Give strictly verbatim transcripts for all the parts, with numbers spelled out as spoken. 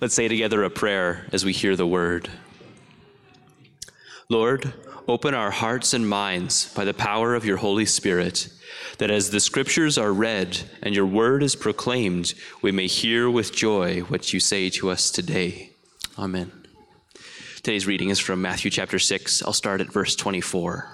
Let's say together a prayer as we hear the word. Lord, open our hearts and minds by the power of your Holy Spirit, that as the scriptures are read and your word is proclaimed, we may hear with joy what you say to us today. Amen. Today's reading is from Matthew chapter six. I'll start at verse twenty-four.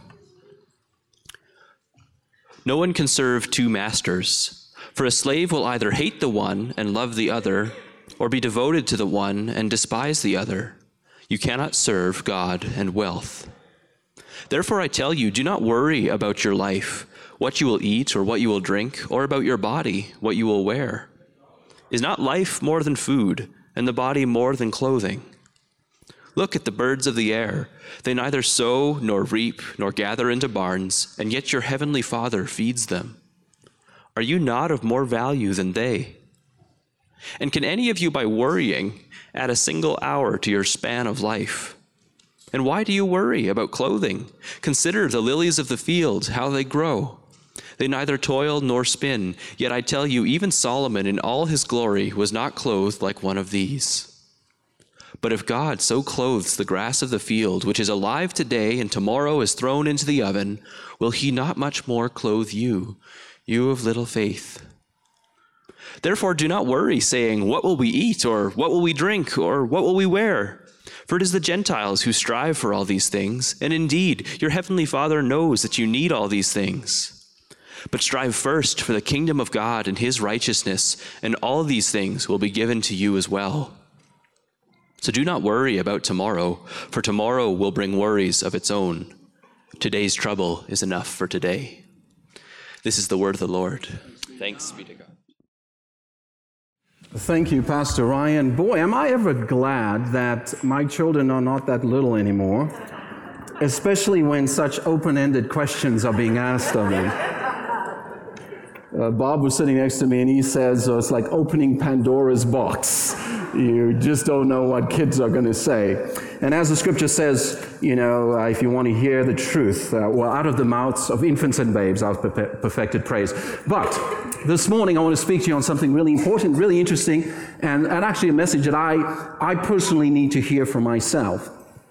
No one can serve two masters, for a slave will either hate the one and love the other, or be devoted to the one and despise the other. You cannot serve God and wealth. Therefore I tell you, do not worry about your life, what you will eat or what you will drink, or about your body, what you will wear. Is not life more than food, and the body more than clothing? Look at the birds of the air. They neither sow nor reap nor gather into barns, and yet your heavenly Father feeds them. Are you not of more value than they? And can any of you, by worrying, add a single hour to your span of life? And why do you worry about clothing? Consider the lilies of the field, how they grow. They neither toil nor spin, yet I tell you, even Solomon in all his glory was not clothed like one of these. But if God so clothes the grass of the field, which is alive today and tomorrow is thrown into the oven, will he not much more clothe you, you of little faith? Therefore do not worry, saying, what will we eat, or what will we drink, or what will we wear? For it is the Gentiles who strive for all these things, and indeed your heavenly Father knows that you need all these things. But strive first for the kingdom of God and his righteousness, and all these things will be given to you as well. So do not worry about tomorrow, for tomorrow will bring worries of its own. Today's trouble is enough for today. This is the word of the Lord. Thanks be to God. Thank you, Pastor Ryan. Boy, am I ever glad that my children are not that little anymore, especially when such open-ended questions are being asked of me. Uh, Bob was sitting next to me and he says, oh, it's like opening Pandora's box. You just don't know what kids are going to say. And as the scripture says, you know, uh, if you want to hear the truth, uh, well, out of the mouths of infants and babes, I've perfected praise. But this morning, I want to speak to you on something really important, really interesting, and, and actually a message that I, I personally need to hear for myself.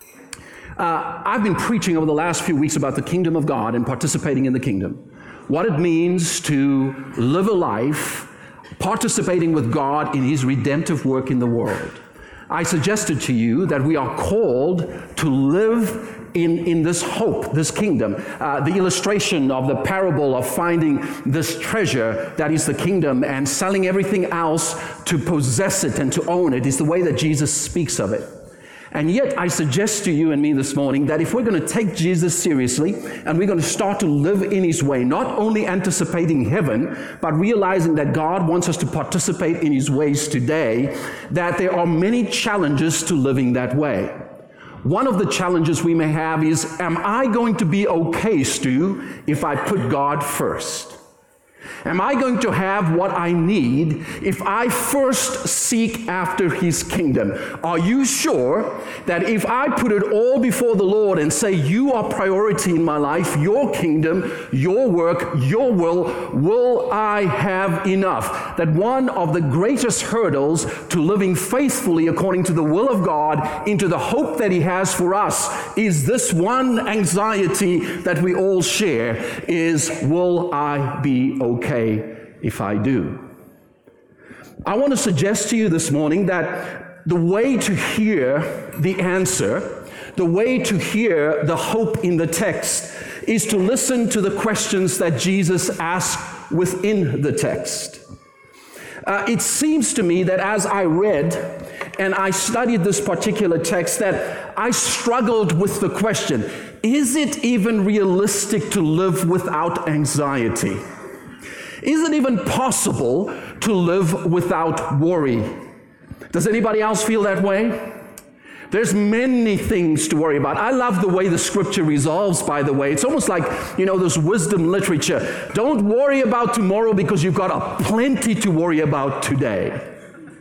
Uh, I've been preaching over the last few weeks about the kingdom of God and participating in the kingdom. What it means to live a life participating with God in his redemptive work in the world. I suggested to you that we are called to live in, in this hope, this kingdom. Uh, the illustration of the parable of finding this treasure that is the kingdom and selling everything else to possess it and to own it is the way that Jesus speaks of it. And yet I suggest to you and me this morning that if we're going to take Jesus seriously and we're going to start to live in his way, not only anticipating heaven, but realizing that God wants us to participate in his ways today, that there are many challenges to living that way. One of the challenges we may have is, am I going to be okay, Stu, if I put God first? Am I going to have what I need if I first seek after his kingdom? Are you sure that if I put it all before the Lord and say, you are priority in my life, your kingdom, your work, your will, will I have enough? That one of the greatest hurdles to living faithfully according to the will of God into the hope that he has for us is this one anxiety that we all share is, will I be okay if I do? I want to suggest to you this morning that the way to hear the answer, the way to hear the hope in the text, is to listen to the questions that Jesus asked within the text. Uh, it seems to me that as I read and I studied this particular text, that I struggled with the question, is it even realistic to live without anxiety? Is it even possible to live without worry? Does anybody else feel that way? There's many things to worry about. I love the way the scripture resolves, by the way. It's almost like, you know, this wisdom literature. Don't worry about tomorrow because you've got a plenty to worry about today.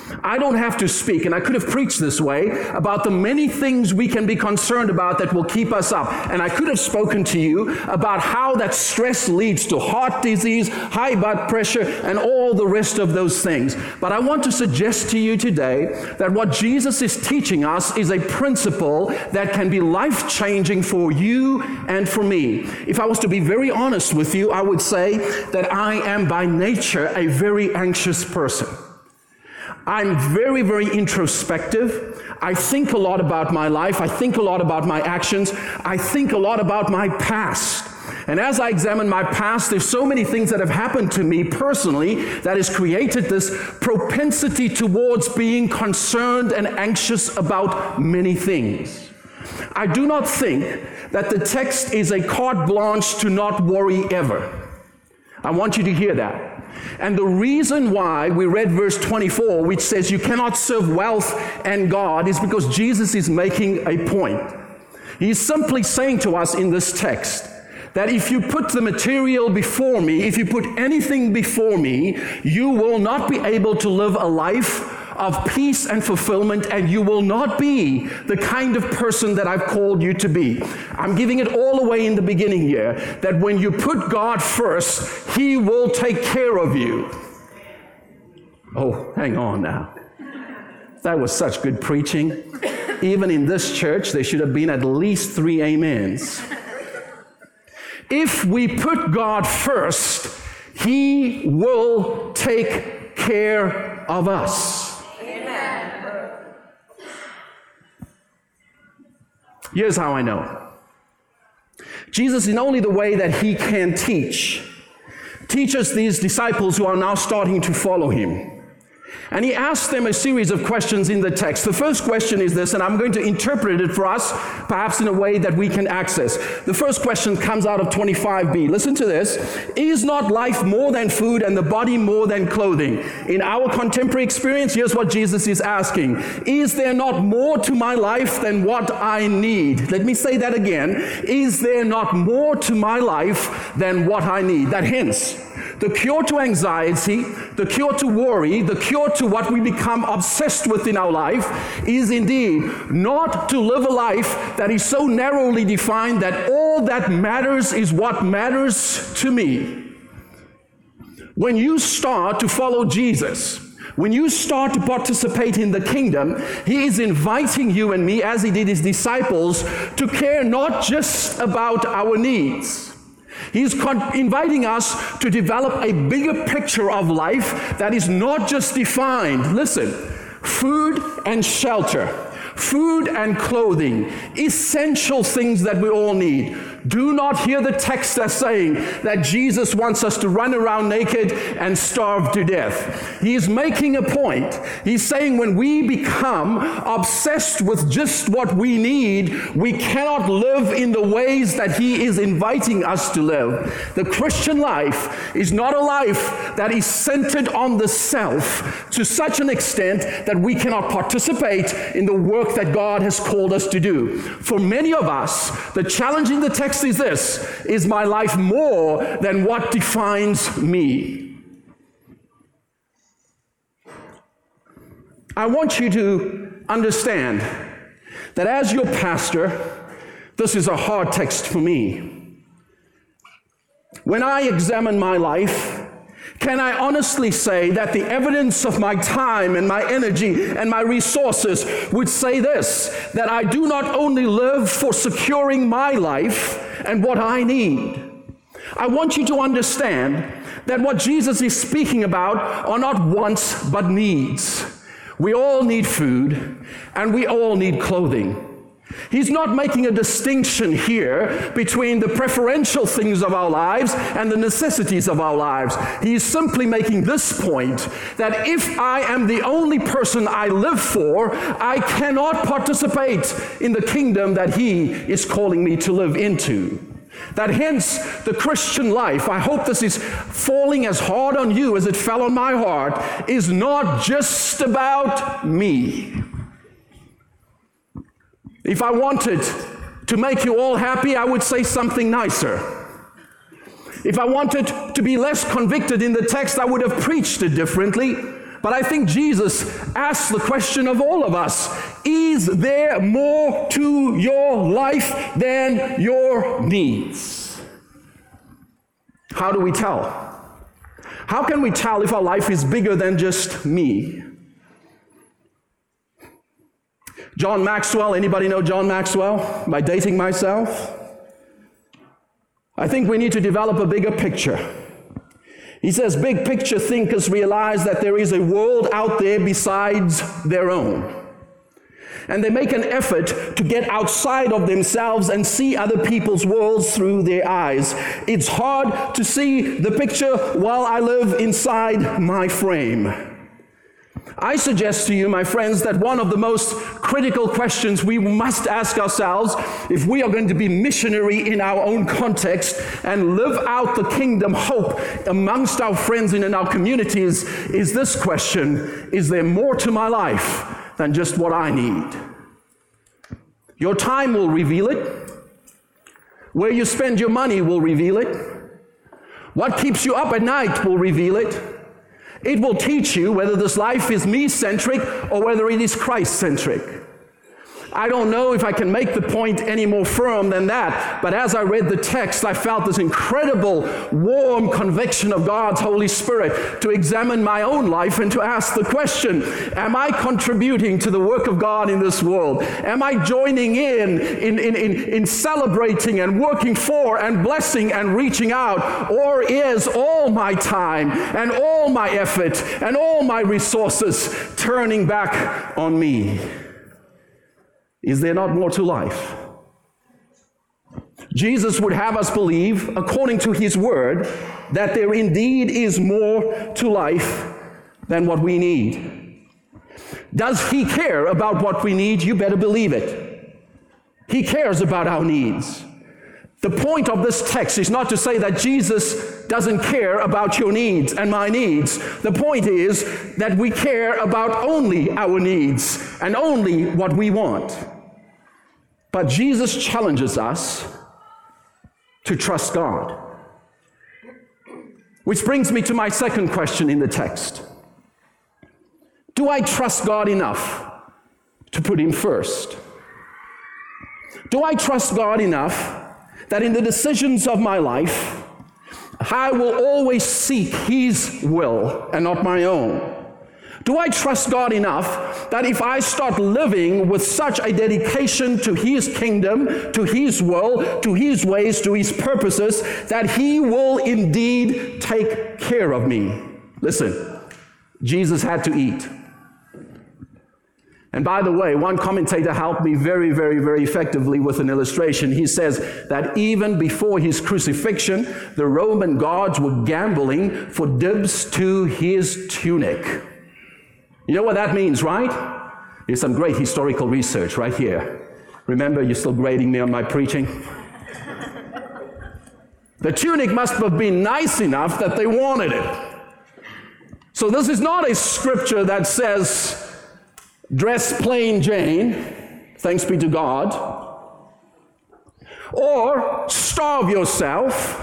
I don't have to speak, and I could have preached this way, about the many things we can be concerned about that will keep us up. And I could have spoken to you about how that stress leads to heart disease, high blood pressure, and all the rest of those things. But I want to suggest to you today that what Jesus is teaching us is a principle that can be life-changing for you and for me. If I was to be very honest with you, I would say that I am by nature a very anxious person. I'm very, very introspective. I think a lot about my life. I think a lot about my actions. I think a lot about my past. And as I examine my past, there's so many things that have happened to me personally that has created this propensity towards being concerned and anxious about many things. I do not think that the text is a carte blanche to not worry ever. I want you to hear that. And the reason why we read verse twenty-four, which says you cannot serve wealth and God, is because Jesus is making a point. He's simply saying to us in this text that if you put the material before me, if you put anything before me, you will not be able to live a life of peace and fulfillment, and you will not be the kind of person that I've called you to be. I'm giving it all away in the beginning here, that when you put God first, He will take care of you. Oh, hang on now. That was such good preaching. Even in this church, there should have been at least three amens. If we put God first, He will take care of us. Here's how I know. Jesus, in only the way that He can teach, teaches these disciples who are now starting to follow Him. And He asks them a series of questions in the text. The first question is this, and I'm going to interpret it for us, perhaps in a way that we can access. The first question comes out of twenty-five b. Listen to this. Is not life more than food and the body more than clothing? In our contemporary experience, here's what Jesus is asking. Is there not more to my life than what I need? Let me say that again. Is there not more to my life than what I need? That hence, the cure to anxiety, the cure to worry, the cure to what we become obsessed with in our life is indeed not to live a life that is so narrowly defined that all that matters is what matters to me. When you start to follow Jesus, when you start to participate in the kingdom, He is inviting you and me, as He did His disciples, to care not just about our needs. He's inviting us to develop a bigger picture of life that is not just defined. Listen, food and shelter, food and clothing, essential things that we all need. Do not hear the text as saying that Jesus wants us to run around naked and starve to death. He is making a point. He's saying when we become obsessed with just what we need, we cannot live in the ways that He is inviting us to live. The Christian life is not a life that is centered on the self to such an extent that we cannot participate in the work that God has called us to do. For many of us, the challenge in the text is this: is my life more than what defines me? I want you to understand that as your pastor, this is a hard text for me. When I examine my life, can I honestly say that the evidence of my time and my energy and my resources would say this, that I do not only live for securing my life and what I need. I want you to understand that what Jesus is speaking about are not wants but needs. We all need food and we all need clothing. He's not making a distinction here between the preferential things of our lives and the necessities of our lives. He's simply making this point, that if I am the only person I live for, I cannot participate in the kingdom that He is calling me to live into. That hence, the Christian life, I hope this is falling as hard on you as it fell on my heart, is not just about me. If I wanted to make you all happy, I would say something nicer. If I wanted to be less convicted in the text, I would have preached it differently. But I think Jesus asks the question of all of us, is there more to your life than your needs? How do we tell? How can we tell if our life is bigger than just me? John Maxwell, anybody know John Maxwell? Am I dating myself? I think we need to develop a bigger picture. He says, big picture thinkers realize that there is a world out there besides their own. And they make an effort to get outside of themselves and see other people's worlds through their eyes. It's hard to see the picture while I live inside my frame. I suggest to you, my friends, that one of the most critical questions we must ask ourselves if we are going to be missionary in our own context and live out the kingdom hope amongst our friends and in our communities is this question: is there more to my life than just what I need? Your time will reveal it. Where you spend your money will reveal it. What keeps you up at night will reveal it. It will teach you whether this life is me-centric or whether it is Christ-centric. I don't know if I can make the point any more firm than that, but as I read the text, I felt this incredible, warm conviction of God's Holy Spirit to examine my own life and to ask the question, am I contributing to the work of God in this world? Am I joining in in, in, in, in celebrating and working for and blessing and reaching out? Or is all my time and all my effort and all my resources turning back on me? Is there not more to life? Jesus would have us believe, according to his word, that there indeed is more to life than what we need. Does he care about what we need? You better believe it. He cares about our needs. The point of this text is not to say that Jesus doesn't care about your needs and my needs. The point is that we care about only our needs and only what we want. But Jesus challenges us to trust God. Which brings me to my second question in the text. Do I trust God enough to put him first? Do I trust God enough that in the decisions of my life, I will always seek his will and not my own? Do I trust God enough that if I start living with such a dedication to his kingdom, to his will, to his ways, to his purposes, that he will indeed take care of me? Listen, Jesus had to eat. And by the way, one commentator helped me very, very, very effectively with an illustration. He says that even before his crucifixion, the Roman guards were gambling for dibs to his tunic. You know what that means, right? There's some great historical research right here. Remember, you're still grading me on my preaching? The tunic must have been nice enough that they wanted it. So this is not a scripture that says, dress plain Jane, thanks be to God, or starve yourself.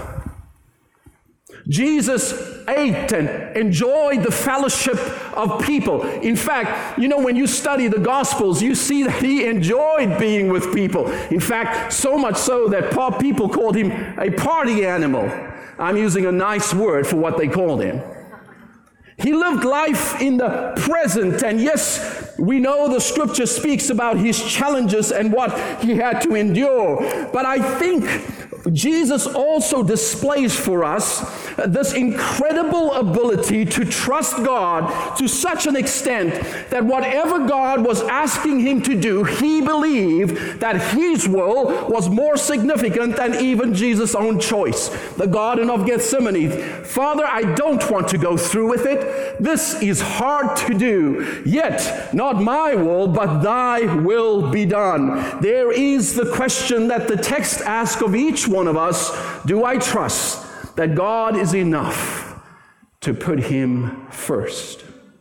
Jesus ate and enjoyed the fellowship of people. In fact, you know, when you study the Gospels, you see that he enjoyed being with people. In fact, so much so that people called him a party animal. I'm using a nice word for what they called him. He lived life in the present, and yes, we know the scripture speaks about his challenges and what he had to endure. But I think Jesus also displays for us this incredible ability to trust God to such an extent that whatever God was asking him to do, he believed that his will was more significant than even Jesus' own choice. The Garden of Gethsemane. Father, I don't want to go through with it. This is hard to do. Yet, not my will, but thy will be done. There is the question that the text asks of each one of us. Do I trust that God is enough to put him first?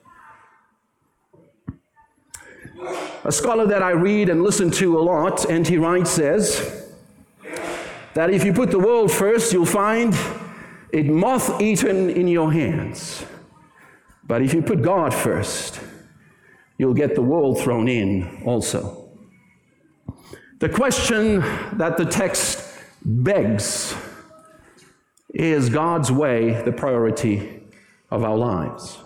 A scholar that I read and listen to a lot, N T Wright, says that if you put the world first, you'll find it moth-eaten in your hands. But if you put God first, you'll get the world thrown in also. The question that the text begs, is God's way the priority of our lives?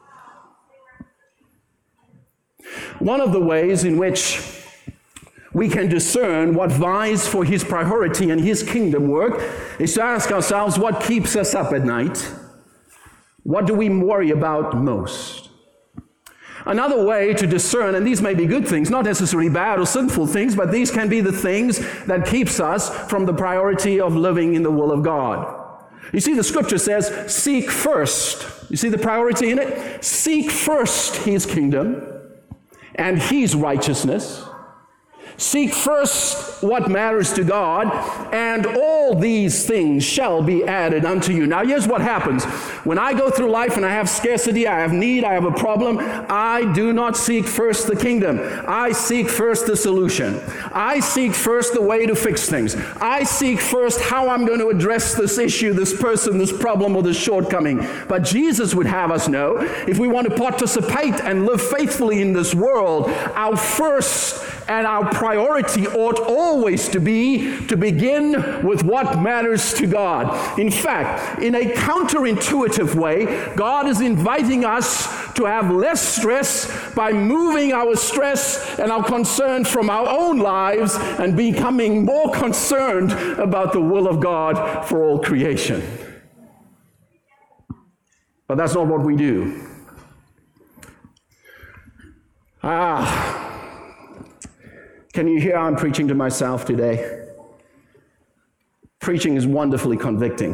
One of the ways in which we can discern what vies for his priority and his kingdom work is to ask ourselves, what keeps us up at night? What do we worry about most? Another way to discern, and these may be good things, not necessarily bad or sinful things, but these can be the things that keeps us from the priority of living in the will of God. You see, the scripture says, seek first. You see the priority in it? Seek first his kingdom and his righteousness. Seek first what matters to God, and all these things shall be added unto you. Now, here's what happens. When I go through life and I have scarcity, I have need, I have a problem, I do not seek first the kingdom. I seek first the solution. I seek first the way to fix things. I seek first how I'm going to address this issue, this person, this problem, or this shortcoming. But Jesus would have us know, if we want to participate and live faithfully in this world, our first and our priority ought always to be to begin with what matters to God. In fact, in a counterintuitive way, God is inviting us to have less stress by moving our stress and our concern from our own lives and becoming more concerned about the will of God for all creation. But that's not what we do. Ah. Can you hear I'm preaching to myself today? Preaching is wonderfully convicting.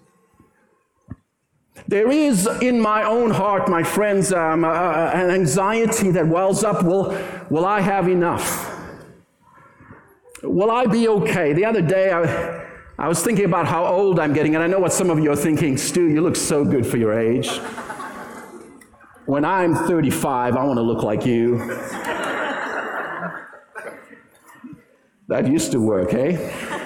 There is in my own heart, my friends, um, uh, an anxiety that wells up. Will, will I have enough? Will I be okay? The other day, I, I was thinking about how old I'm getting, and I know what some of you are thinking. Stu, you look so good for your age. When I'm thirty-five, I want to look like you. That used to work, eh?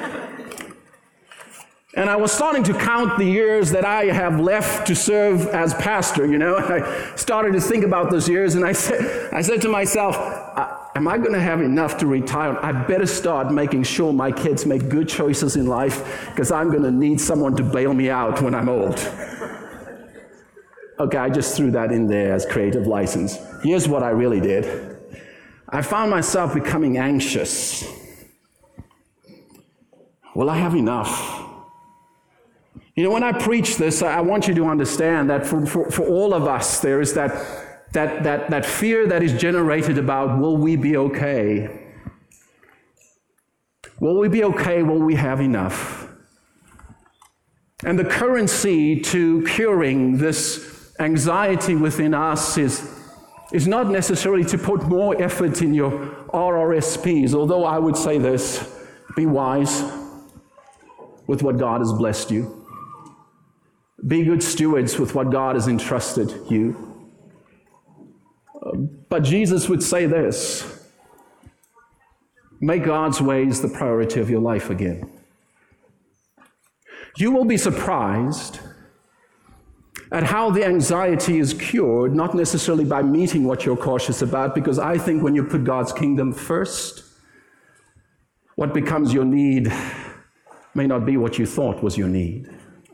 And I was starting to count the years that I have left to serve as pastor, you know. I started to think about those years, and I said, I said to myself, am I going to have enough to retire? I better start making sure my kids make good choices in life, because I'm going to need someone to bail me out when I'm old. Okay, I just threw that in there as creative license. Here's what I really did. I found myself becoming anxious. Will I have enough? You know, when I preach this, I want you to understand that for, for, for all of us, there is that, that, that, that fear that is generated about, will we be okay? Will we be okay? Will we have enough? And the currency to curing this anxiety within us is, is not necessarily to put more effort in your R R S Ps, although I would say this, be wise with what God has blessed you. Be good stewards with what God has entrusted you. But Jesus would say this, make God's ways the priority of your life again. You will be surprised at how the anxiety is cured, not necessarily by meeting what you're cautious about, because I think when you put God's kingdom first, what becomes your need may not be what you thought was your need.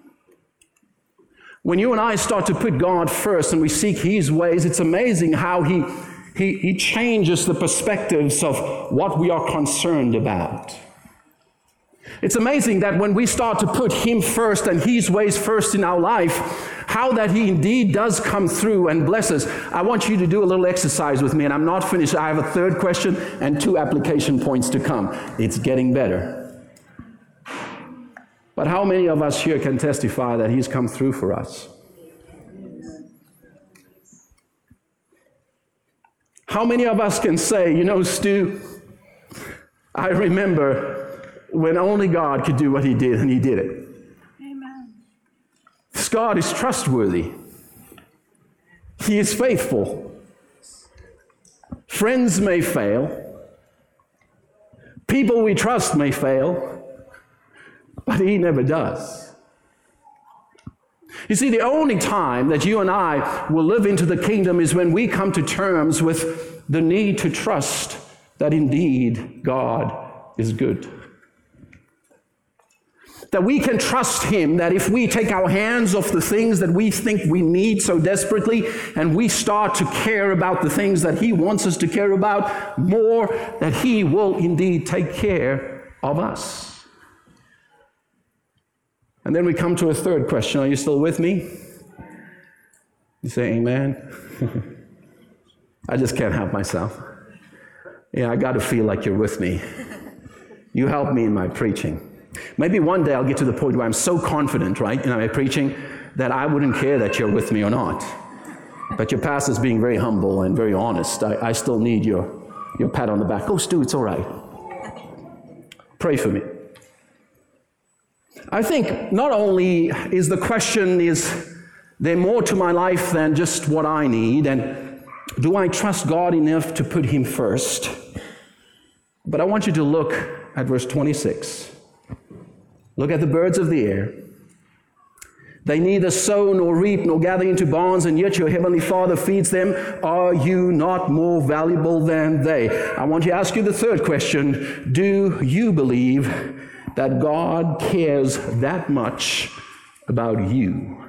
When you and I start to put God first and we seek his ways, it's amazing how he, he, he changes the perspectives of what we are concerned about. It's amazing that when we start to put him first and his ways first in our life, how that he indeed does come through and bless us. I want you to do a little exercise with me, and I'm not finished. I have a third question and two application points to come. It's getting better. But how many of us here can testify that he's come through for us? How many of us can say, you know, Stu, I remember when only God could do what he did, and he did it. Amen. This God is trustworthy. He is faithful. Friends may fail. People we trust may fail. But he never does. You see, the only time that you and I will live into the kingdom is when we come to terms with the need to trust that indeed God is good. That we can trust Him, that if we take our hands off the things that we think we need so desperately, and we start to care about the things that He wants us to care about more, that He will indeed take care of us. And then we come to a third question. Are you still with me? You say amen? I just can't help myself. Yeah, I got to feel like you're with me. You help me in my preaching. Maybe one day I'll get to the point where I'm so confident, right, in my preaching that I wouldn't care that you're with me or not. But your pastor's being very humble and very honest. I, I still need your, your pat on the back. Oh, Stu, it's all right. Pray for me. I think not only is the question, is there more to my life than just what I need, and do I trust God enough to put Him first? But I want you to look at verse twenty-six. Look at the birds of the air. They neither sow nor reap nor gather into barns, and yet your heavenly Father feeds them. Are you not more valuable than they? I want to ask you the third question. Do you believe that God cares that much about you?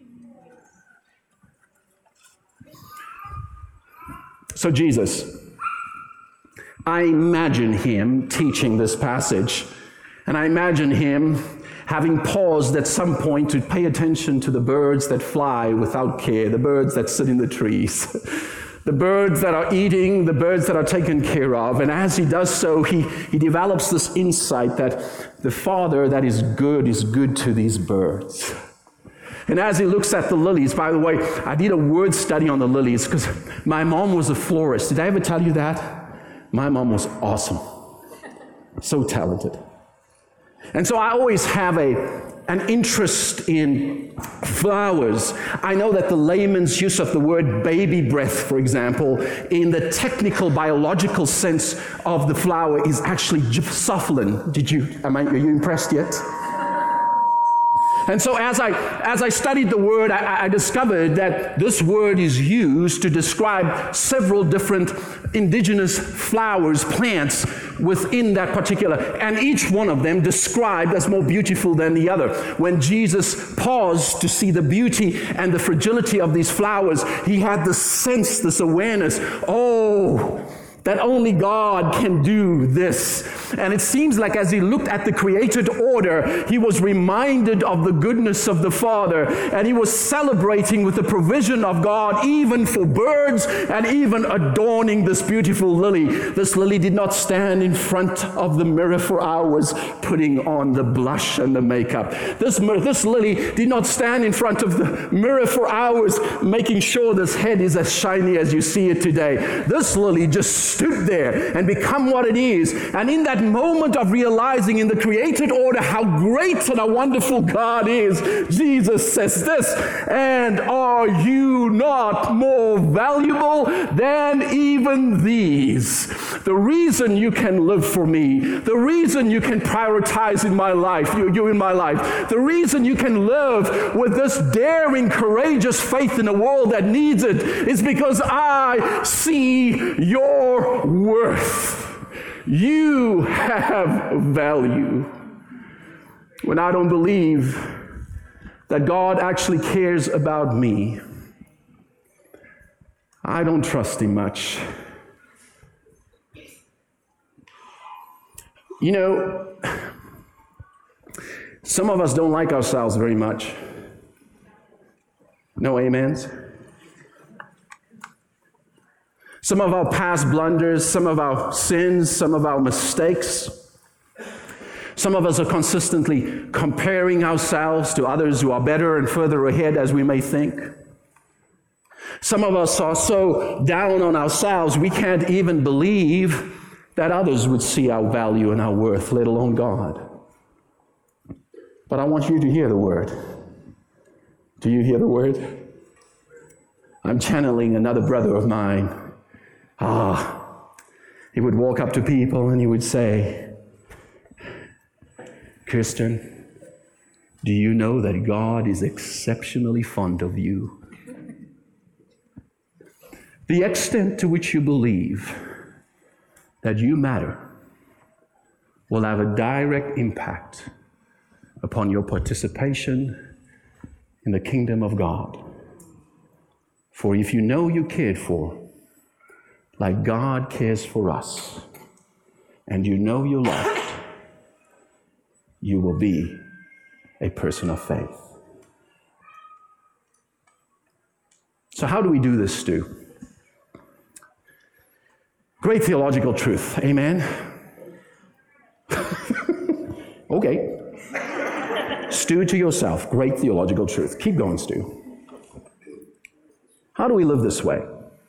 So Jesus, I imagine Him teaching this passage. And I imagine Him having paused at some point to pay attention to the birds that fly without care, the birds that sit in the trees, the birds that are eating, the birds that are taken care of. And as He does so, he, he develops this insight that the Father that is good is good to these birds. And as He looks at the lilies, by the way, I did a word study on the lilies because my mom was a florist. Did I ever tell you that? My mom was awesome. So talented. And so I always have a, an interest in flowers. I know that the layman's use of the word baby breath, for example, in the technical biological sense of the flower is actually gypsophilin. Did you, am I, are you impressed yet? And so as I as I studied the word, I, I discovered that this word is used to describe several different indigenous flowers, plants within that particular, and each one of them described as more beautiful than the other. When Jesus paused to see the beauty and the fragility of these flowers, He had this sense, this awareness, oh, that only God can do this. And it seems like as He looked at the created order, He was reminded of the goodness of the Father, and He was celebrating with the provision of God, even for birds, and even adorning this beautiful lily. This lily did not stand in front of the mirror for hours putting on the blush and the makeup. This, this lily did not stand in front of the mirror for hours making sure this head is as shiny as you see it today. This lily just stood there and become what it is. And in that moment of realizing in the created order how great and how wonderful God is, Jesus says this, and are you not more valuable than even these? The reason you can live for me, the reason you can prioritize in my life, you, you in my life, the reason you can live with this daring, courageous faith in a world that needs it is because I see your worth. You have value. When I don't believe that God actually cares about me, I don't trust Him much. You know, some of us don't like ourselves very much. No amens? Some of our past blunders, some of our sins, some of our mistakes. Some of us are consistently comparing ourselves to others who are better and further ahead as we may think. Some of us are so down on ourselves we can't even believe that others would see our value and our worth, let alone God. But I want you to hear the word. Do you hear the word? I'm channeling another brother of mine. Ah, he would walk up to people and he would say, Kirsten, Do you know that God is exceptionally fond of you? The extent to which you believe that you matter will have a direct impact upon your participation in the kingdom of God. For if you know you're cared for, like God cares for us, and you know you're loved, you will be a person of faith. So how do we do this, Stu? Great theological truth, amen? Okay. Stu to yourself, great theological truth. Keep going, Stu. How do we live this way?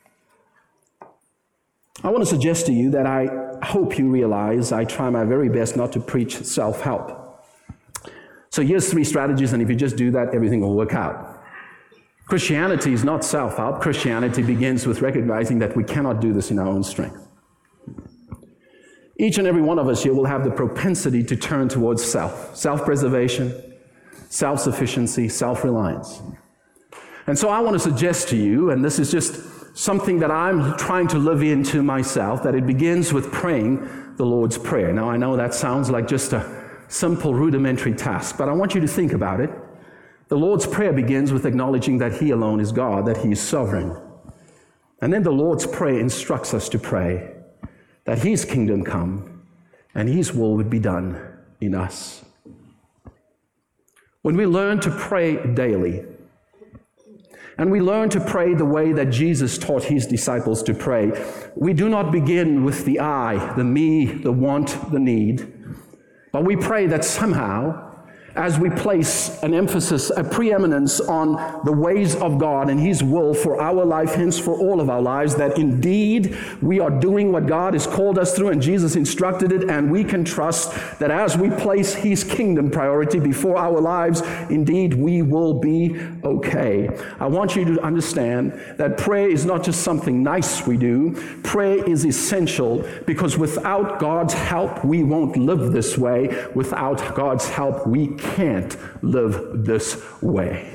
I want to suggest to you that I hope you realize I try my very best not to preach self-help. So here's three strategies, and if you just do that, everything will work out. Christianity is not self-help. Christianity begins with recognizing that we cannot do this in our own strength. Each and every one of us here will have the propensity to turn towards self, self-preservation, self-sufficiency, self-reliance. And so I want to suggest to you, and this is just something that I'm trying to live into myself, that it begins with praying the Lord's Prayer. Now, I know that sounds like just a simple, rudimentary task, but I want you to think about it. The Lord's Prayer begins with acknowledging that He alone is God, that He is sovereign. And then the Lord's Prayer instructs us to pray that His kingdom come and His will would be done in us. When we learn to pray daily, and we learn to pray the way that Jesus taught His disciples to pray, we do not begin with the I, the me, the want, the need, but we pray that somehow, as we place an emphasis, a preeminence on the ways of God and His will for our life, hence for all of our lives, that indeed we are doing what God has called us through and Jesus instructed it, and we can trust that as we place His kingdom priority before our lives, indeed we will be okay. I want you to understand that prayer is not just something nice we do. Prayer is essential, because without God's help, we won't live this way. Without God's help, we can't live this way.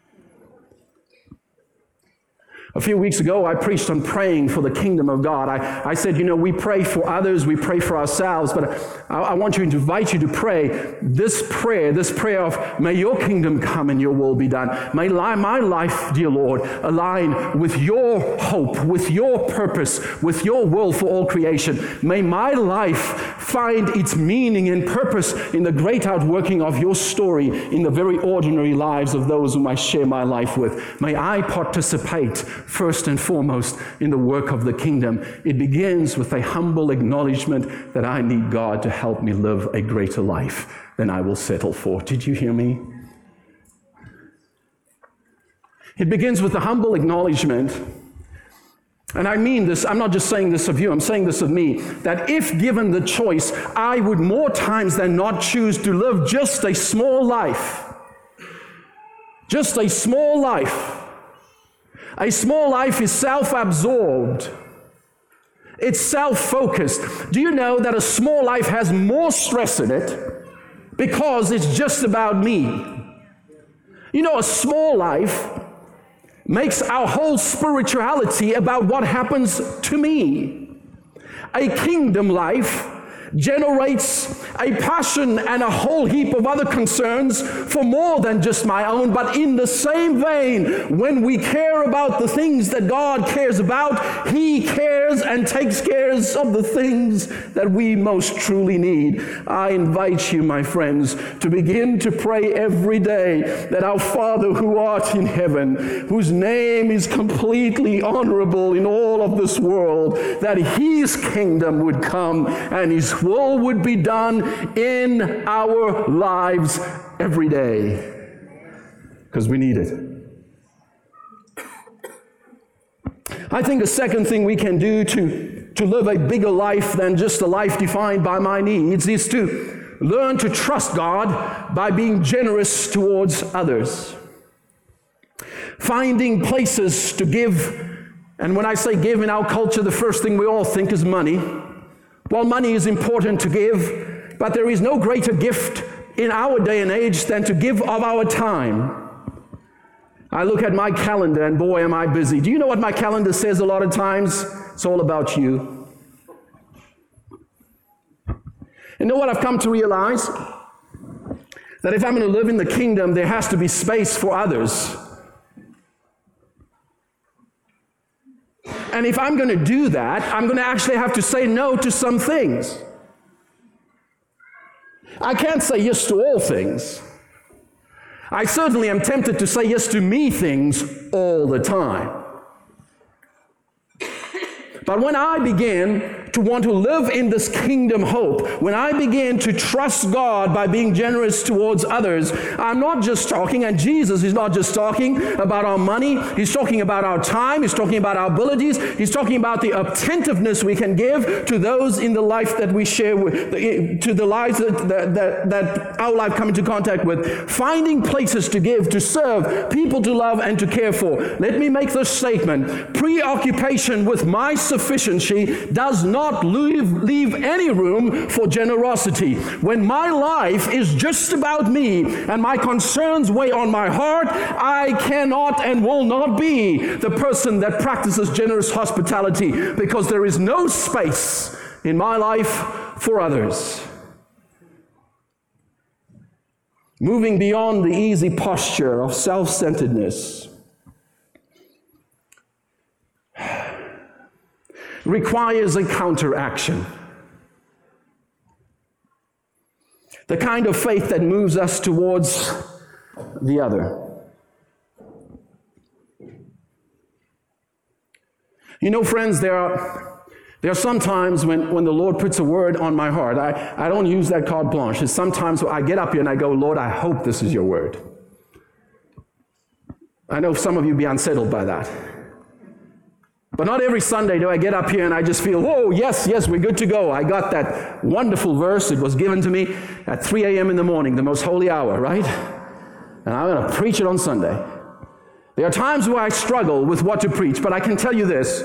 A few weeks ago, I preached on praying for the kingdom of God. I, I said, you know, we pray for others, we pray for ourselves, but I, I want you to invite you to pray this prayer, this prayer of, may your kingdom come and your will be done. May li- my life, dear Lord, align with your hope, with your purpose, with your will for all creation. May my life find its meaning and purpose in the great outworking of your story in the very ordinary lives of those whom I share my life with. May I participate first and foremost in the work of the kingdom. It begins with a humble acknowledgement that I need God to help me live a greater life than I will settle for. Did you hear me? It begins with a humble acknowledgement, and I mean this, I'm not just saying this of you, I'm saying this of me, that if given the choice, I would more times than not choose to live just a small life. Just a small life. A small life is self-absorbed. It's self-focused. Do you know that a small life has more stress in it because it's just about me? You know, a small life makes our whole spirituality about what happens to me. A kingdom life generates a passion and a whole heap of other concerns for more than just my own. But in the same vein, when we care about the things that God cares about, He cares and takes care of the things that we most truly need. I invite you, my friends, to begin to pray every day that our Father who art in heaven, whose name is completely honorable in all of this world, that His kingdom would come and His will would be done in our lives every day, because we need it. I think the second thing we can do to, to live a bigger life than just a life defined by my needs is to learn to trust God by being generous towards others. Finding places to give, and when I say give in our culture, the first thing we all think is money. Well, money is important to give, but there is no greater gift in our day and age than to give of our time. I look at my calendar and boy, am I busy. Do you know what my calendar says a lot of times? It's all about you. You know what I've come to realize? That if I'm going to live in the kingdom, there has to be space for others. And if I'm going to do that, I'm going to actually have to say no to some things. I can't say yes to all things. I certainly am tempted to say yes to me things all the time. But when I begin to want to live in this kingdom hope, when I begin to trust God by being generous towards others, I'm not just talking, and Jesus is not just talking about our money, He's talking about our time, He's talking about our abilities, He's talking about the attentiveness we can give to those in the life that we share with, to the lives that, that, that, that our life come into contact with, finding places to give, to serve, people to love and to care for. Let me make this statement. Preoccupation with my sufficiency does not leave, leave any room for generosity. When my life is just about me and my concerns weigh on my heart, I cannot and will not be the person that practices generous hospitality, because there is no space in my life for others. Moving beyond the easy posture of self-centeredness requires a counteraction. The kind of faith that moves us towards the other. You know, friends, there are there are some times when, when the Lord puts a word on my heart. I, I don't use that carte blanche. It's sometimes I get up here and I go, Lord, I hope this is your word. I know some of you be unsettled by that. But not every Sunday do I get up here and I just feel, whoa, yes, yes, we're good to go. I got that wonderful verse. It was given to me at three a.m. in the morning, the most holy hour, right? And I'm going to preach it on Sunday. There are times where I struggle with what to preach, but I can tell you this.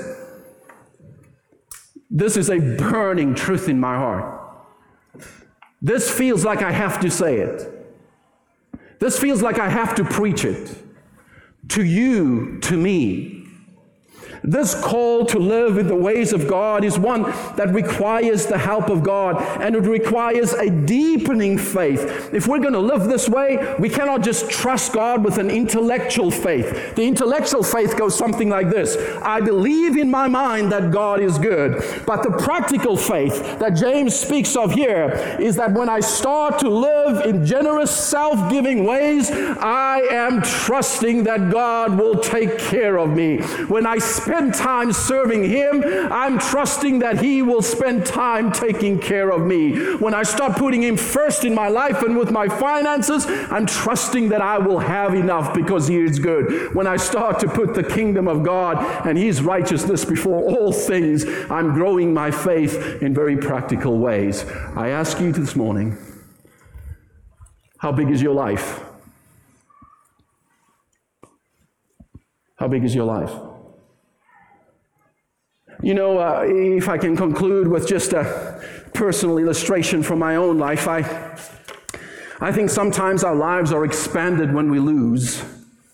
This is a burning truth in my heart. This feels like I have to say it. This feels like I have to preach it. To you, to me. This call to live in the ways of God is one that requires the help of God, and it requires a deepening faith. If we're going to live this way, we cannot just trust God with an intellectual faith. The intellectual faith goes something like this. I believe in my mind that God is good. But the practical faith that James speaks of here is that when I start to live in generous, self-giving ways, I am trusting that God will take care of me. When I spend time serving Him, I'm trusting that He will spend time taking care of me. When I start putting Him first in my life and with my finances, I'm trusting that I will have enough because He is good. When I start to put the kingdom of God and His righteousness before all things, I'm growing my faith in very practical ways. I ask you this morning, how big is your life? How big is your life? You know, uh, if I can conclude with just a personal illustration from my own life, I, I think sometimes our lives are expanded when we lose.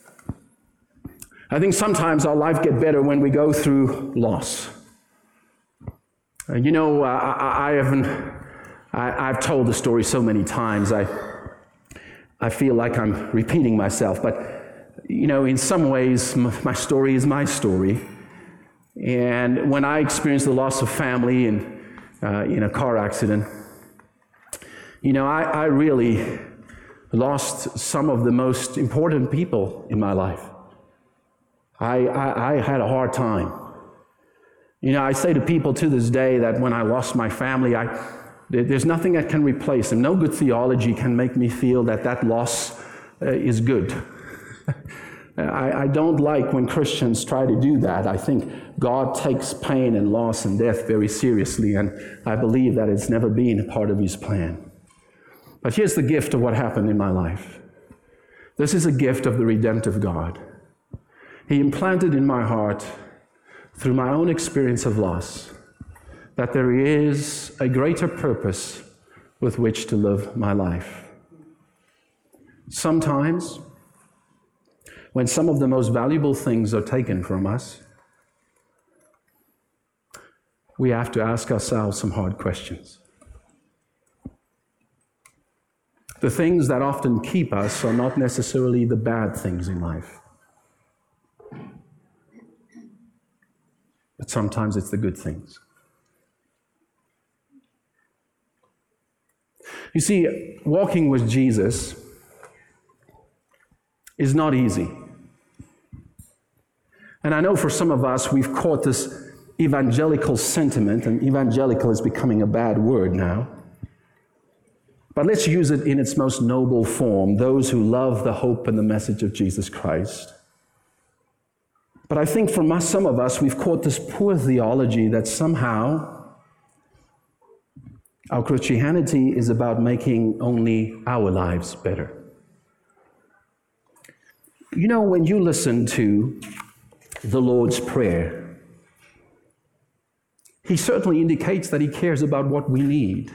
I think sometimes our life gets better when we go through loss. Uh, you know, uh, I, I haven't, I, I've told the story so many times, I, I feel like I'm repeating myself, but, you know, in some ways, my story is my story. And when I experienced the loss of family in, uh, in a car accident, you know, I, I really lost some of the most important people in my life. I, I, I had a hard time. You know, I say to people to this day that when I lost my family, I, there's nothing that can replace them. No good theology can make me feel that that loss uh, is good. I, I don't like when Christians try to do that. I think God takes pain and loss and death very seriously, and I believe that it's never been a part of His plan. But here's the gift of what happened in my life. This is a gift of the redemptive God. He implanted in my heart, through my own experience of loss, that there is a greater purpose with which to live my life. Sometimes, when some of the most valuable things are taken from us, we have to ask ourselves some hard questions. The things that often keep us are not necessarily the bad things in life, but sometimes it's the good things. You see, walking with Jesus is not easy. And I know for some of us, we've caught this evangelical sentiment, and evangelical is becoming a bad word now. But let's use it in its most noble form, those who love the hope and the message of Jesus Christ. But I think for us, some of us, we've caught this poor theology that somehow our Christianity is about making only our lives better. You know, when you listen to the Lord's Prayer, He certainly indicates that He cares about what we need.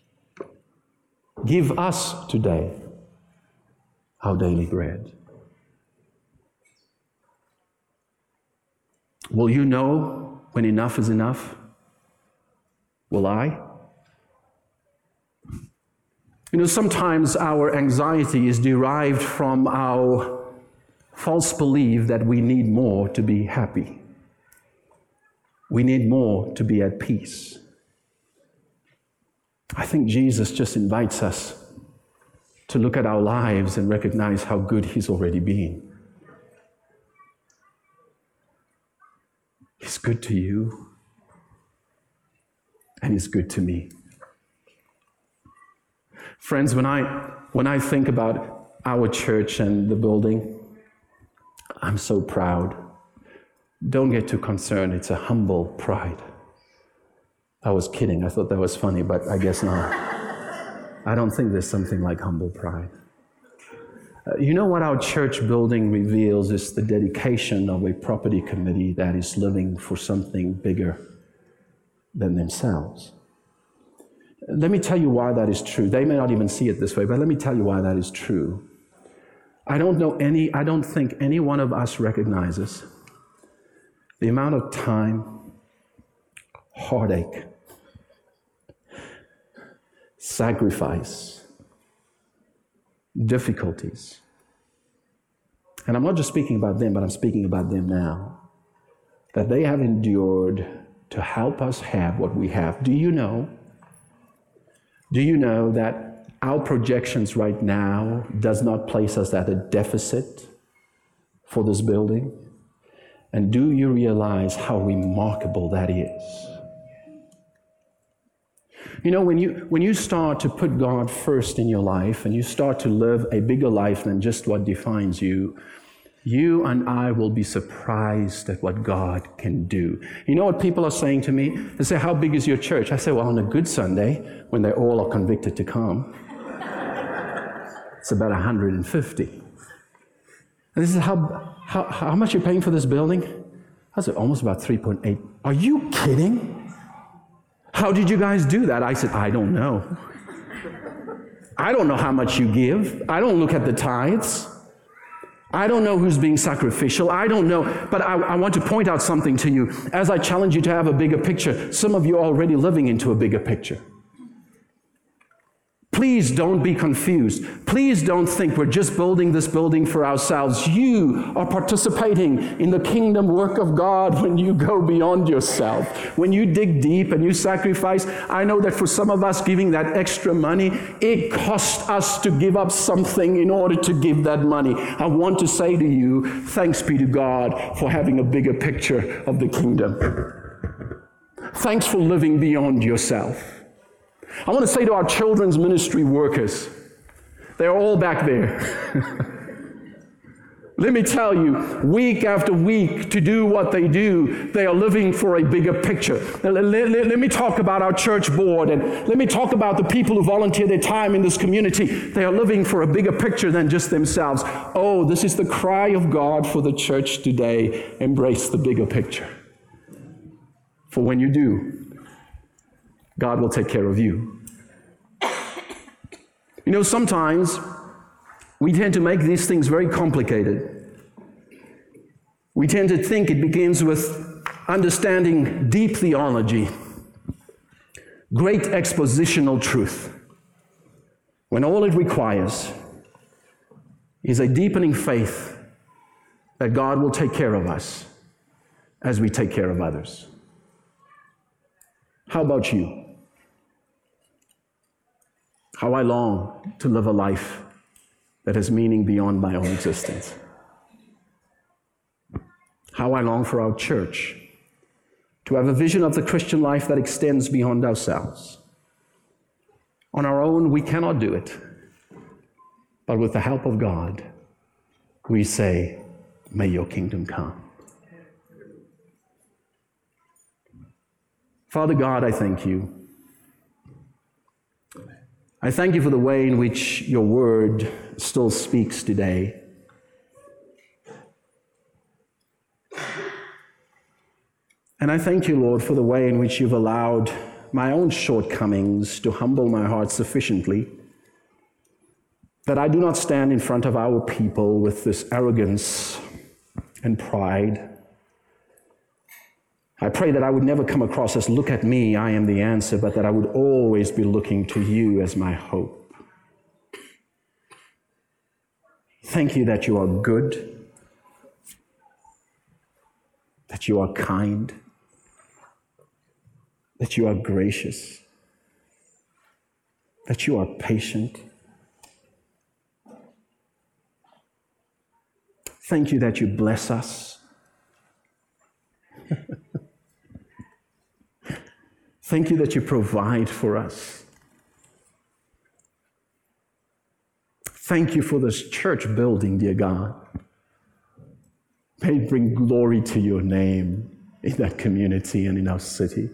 Give us today our daily bread. Will you know when enough is enough? Will I? You know, sometimes our anxiety is derived from our false belief that we need more to be happy. We need more to be at peace. I think Jesus just invites us to look at our lives and recognize how good He's already been. He's good to you, and He's good to me. Friends, when I when I think about our church and the building, I'm so proud. Don't get too concerned. It's a humble pride. I was kidding. I thought that was funny, but I guess not. I don't think there's something like humble pride. Uh, you know what our church building reveals is the dedication of a property committee that is living for something bigger than themselves. Let me tell you why that is true. They may not even see it this way, but let me tell you why that is true. I don't know any, I don't think any one of us recognizes the amount of time, heartache, sacrifice, difficulties. And I'm not just speaking about them, but I'm speaking about them now. That they have endured to help us have what we have. Do you know? Do you know that our projections right now does not place us at a deficit for this building? And do you realize how remarkable that is? You know, when you when you start to put God first in your life and you start to live a bigger life than just what defines you, you and I will be surprised at what God can do. You know what people are saying to me? They say, how big is your church? I say, well, on a good Sunday, when they all are convicted to come, it's about one hundred fifty. And this is how, how, how much you're paying for this building? I said, almost about three point eight. Are you kidding? How did you guys do that? I said, I don't know. I don't know how much you give. I don't look at the tithes. I don't know who's being sacrificial. I don't know. But I, I want to point out something to you. As I challenge you to have a bigger picture, some of you are already living into a bigger picture. Please don't be confused. Please don't think we're just building this building for ourselves. You are participating in the kingdom work of God when you go beyond yourself. When you dig deep and you sacrifice. I know that for some of us giving that extra money, it costs us to give up something in order to give that money. I want to say to you, thanks be to God for having a bigger picture of the kingdom. Thanks for living beyond yourself. I want to say to our children's ministry workers, they're all back there. Let me tell you, week after week, to do what they do, they are living for a bigger picture. Let, let, let me talk about our church board, and let me talk about the people who volunteer their time in this community. They are living for a bigger picture than just themselves. Oh, this is the cry of God for the church today. Embrace the bigger picture. For when you do, God will take care of you. You know, sometimes We tend to make these things very complicated. We tend to think it begins with understanding deep theology, great expositional truth, when all it requires is a deepening faith that God will take care of us as we take care of others. How about you? How I long to live a life that has meaning beyond my own existence. How I long for our church to have a vision of the Christian life that extends beyond ourselves. On our own, we cannot do it. But with the help of God, we say, may your kingdom come. Father God, I thank you. I thank you for the way in which your word still speaks today. And I thank you, Lord, for the way in which you've allowed my own shortcomings to humble my heart sufficiently that I do not stand in front of our people with this arrogance and pride. I pray that I would never come across as, look at me, I am the answer, but that I would always be looking to you as my hope. Thank you that you are good, that you are kind, that you are gracious, that you are patient. Thank you that you bless us. Thank you that you provide for us. Thank you for this church building, dear God. May it bring glory to your name in that community and in our city.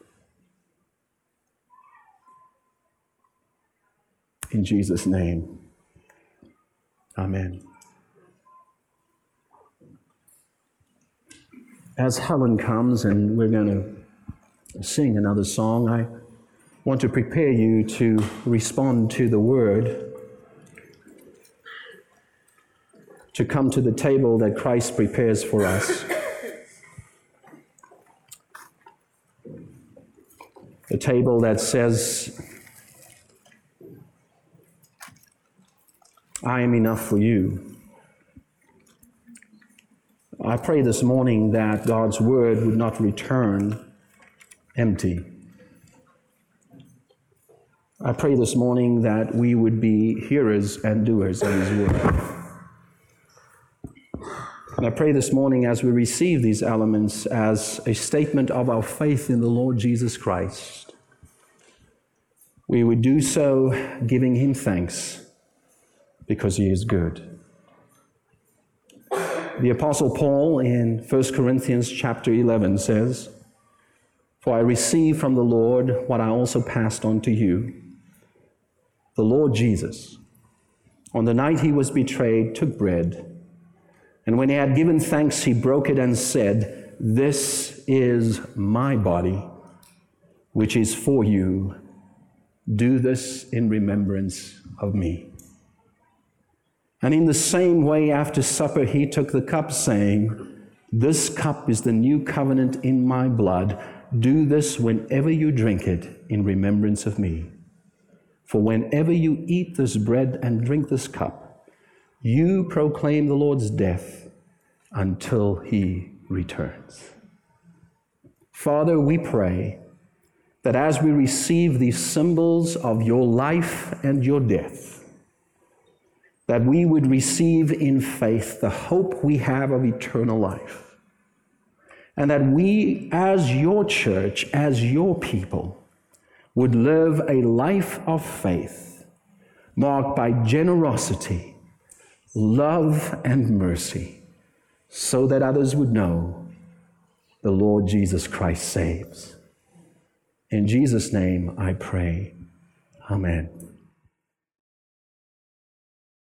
In Jesus' name, amen. As Helen comes and we're going to sing another song, I want to prepare you to respond to the word, to come to the table that Christ prepares for us. The table that says, I am enough for you. I pray this morning that God's word would not return empty. I pray this morning that we would be hearers and doers of his word. And I pray this morning as we receive these elements as a statement of our faith in the Lord Jesus Christ, we would do so giving him thanks because he is good. The Apostle Paul in First Corinthians chapter eleven says, For I received from the Lord what I also passed on to you. The Lord Jesus, on the night he was betrayed, took bread, and when he had given thanks, he broke it and said, This is my body, which is for you. Do this in remembrance of me. And in the same way, after supper, he took the cup, saying, This cup is the new covenant in my blood. Do this whenever you drink it in remembrance of me. For whenever you eat this bread and drink this cup, you proclaim the Lord's death until he returns. Father, we pray that as we receive these symbols of your life and your death, that we would receive in faith the hope we have of eternal life. And that we, as your church, as your people, would live a life of faith marked by generosity, love, and mercy, so that others would know the Lord Jesus Christ saves. In Jesus' name I pray. Amen.